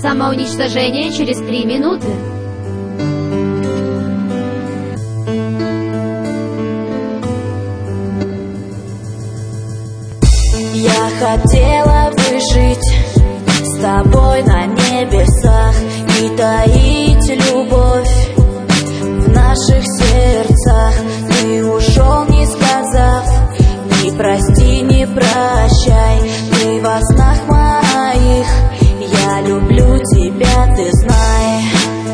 Самоуничтожение через 3 минуты. Я хотела выжить с тобой на небесах и таить любовь в наших сердцах. Ты ушел, не сказав ни прости, ни прощай. Ты во снах моих, я люблю тебя, ты знай.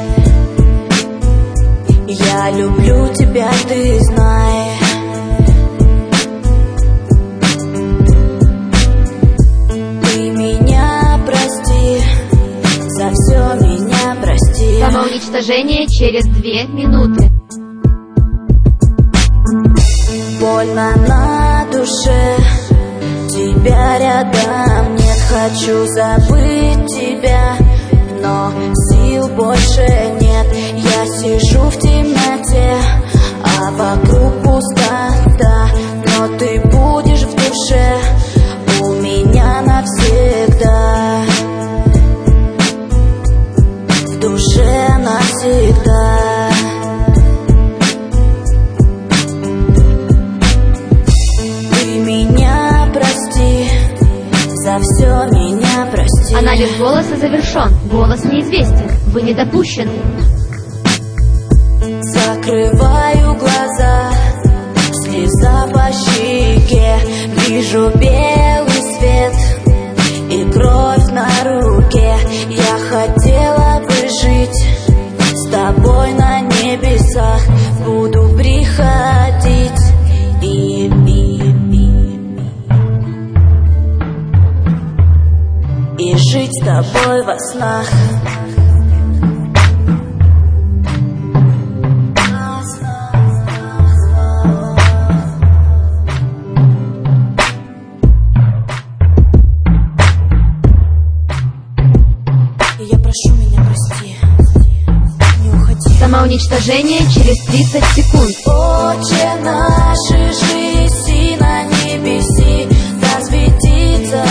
Я люблю тебя, ты знай. Ты меня прости, за все меня прости. Самоуничтожение через 2 минуты. Больно на душе, тебя рядом нет. Хочу забыть тебя, но сил больше нет. Я сижу в темноте, а вокруг пустота. Но ты будешь в душе у меня навсегда. В душе навсегда. За все меня прости. Анализ голоса завершен. Голос неизвестен. Вы не допущены. Закрываю глаза, слеза по щеке. Вижу белый свет и кровь на руке. Я хотела бы жить с тобой на небесах. Буду приходить и жить с тобой во снах. И я прошу, меня прости, не уходи. Самоуничтожение через 30 секунд. Отче наш, жизнь на небеси, да светится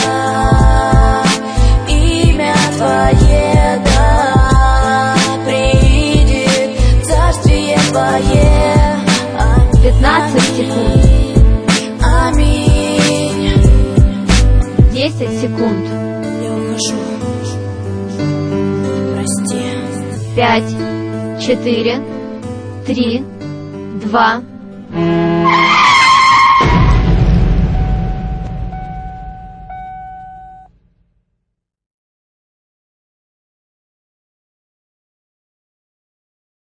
Твое, да приидет царствие Твое. 15 секунд. Аминь. 10 секунд. Я ухожу. Прости. 5, 4, 3, 2.